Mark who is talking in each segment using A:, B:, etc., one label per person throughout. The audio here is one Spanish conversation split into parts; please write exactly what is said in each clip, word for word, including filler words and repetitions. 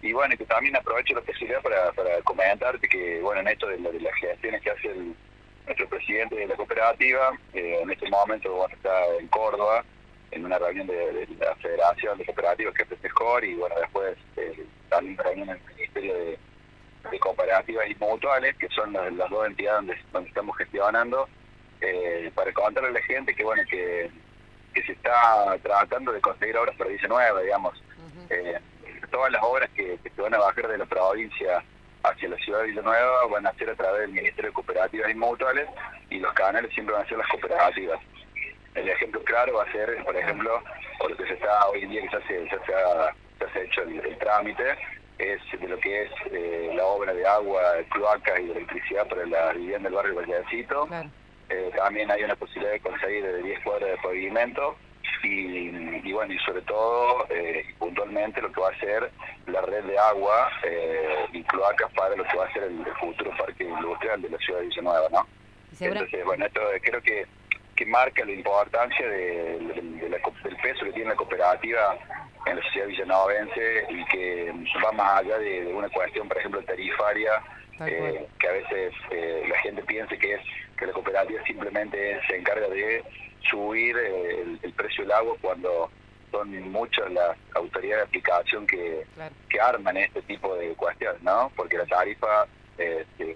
A: y bueno, que también aprovecho la posibilidad para, para comentarte que, bueno, en esto de, la, de las gestiones que hace el, nuestro presidente de la cooperativa, eh, en este momento, bueno, está en Córdoba, en una reunión de, de la Federación de Cooperativas, que es FESCOR, y bueno, después eh, también reunión en el Ministerio de, de Cooperativas y Mutuales, que son las, las dos entidades donde, donde estamos gestionando, eh, para contarle a la gente que, bueno, que, que se está tratando de conseguir obras para Villa Nueva, digamos.
B: Uh-huh.
A: eh, todas las obras que, que se van a bajar de la provincia hacia la ciudad de Villanueva van a ser a través del Ministerio de Cooperativas y Mutuales, y los canales siempre van a ser las cooperativas. El ejemplo claro va a ser, por ejemplo, por lo que se está hoy en día, que ya se, ya se, ha, ya se ha hecho el, el trámite, es de lo que es eh, la obra de agua, cloacas y electricidad para la vivienda del barrio Vallecito.
B: Claro.
A: Eh, también hay una posibilidad de conseguir de diez cuadras de pavimento. Y, y bueno, y sobre todo, eh, y puntualmente, lo que va a ser la red de agua eh, y cloacas para lo que va a ser el, el futuro parque industrial de la ciudad de Villanueva, ¿no? Entonces, bueno, esto creo que, que marca la importancia de, de, de la, del peso que tiene la cooperativa en la sociedad villanovense, y que va más allá de, de una cuestión, por ejemplo, tarifaria, eh, que a veces eh, la gente piensa que es que la cooperativa simplemente se encarga de subir eh, el, el precio del agua, cuando son muchas las autoridades de aplicación que, claro, que arman este tipo de cuestiones, ¿no? Porque la tarifa eh, se,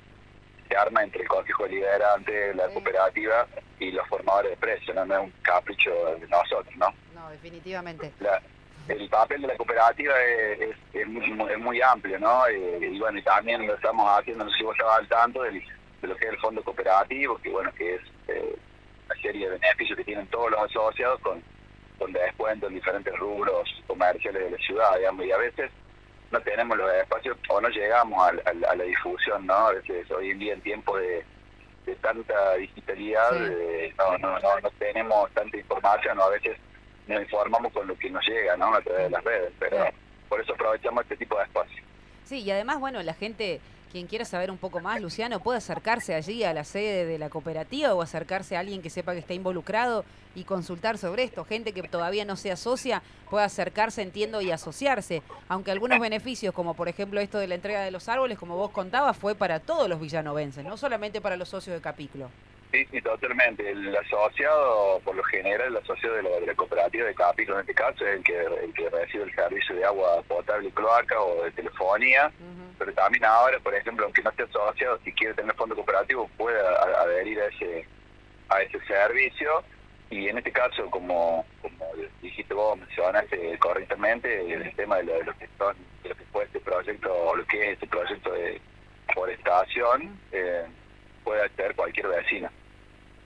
A: se arma entre el Consejo Deliberante, la sí. cooperativa y los formadores de precios, ¿no? No es un capricho de nosotros, ¿no?
B: No, definitivamente.
A: La, el papel de la cooperativa es, es, es, muy, es muy amplio, ¿no? Eh, y bueno, y también lo estamos haciendo, no sé si vos estabas al tanto del, de lo que es el fondo cooperativo, que bueno, que es eh, una serie de beneficios que tienen todos los asociados con, con descuento en diferentes rubros comerciales de la ciudad, digamos, y a veces no tenemos los espacios o no llegamos a, a, a la difusión, ¿no? A veces hoy en día, en tiempos de, de tanta digitalidad, sí. eh, no, no, no, no tenemos tanta información, o a veces nos informamos con lo que nos llega, ¿no? A través de las redes, pero claro, por eso aprovechamos este tipo de espacios.
B: Sí, y además, bueno, la gente, quien quiera saber un poco más, Luciano, puede acercarse allí a la sede de la cooperativa o acercarse a alguien que sepa que está involucrado y consultar sobre esto. Gente que todavía no se asocia puede acercarse, entiendo, y asociarse. Aunque algunos beneficios, como por ejemplo esto de la entrega de los árboles, como vos contabas, fue para todos los villanovenses, no solamente para los socios de Capiclo.
A: Sí, sí, totalmente. El asociado, por lo general, el asociado de la, de la cooperativa de Capiclo, en este caso, es el que, el que recibe el servicio de agua potable y cloaca o de telefonía, uh-huh. Pero también ahora, por ejemplo, aunque no esté asociado, si quiere tener fondo cooperativo, puede adherir a ese, a ese servicio. Y en este caso, como, como dijiste vos, mencionaste correctamente, el tema de lo, de lo que son, de lo que fue este proyecto, o lo que es este proyecto de forestación, uh-huh. eh, puede acceder cualquier vecino.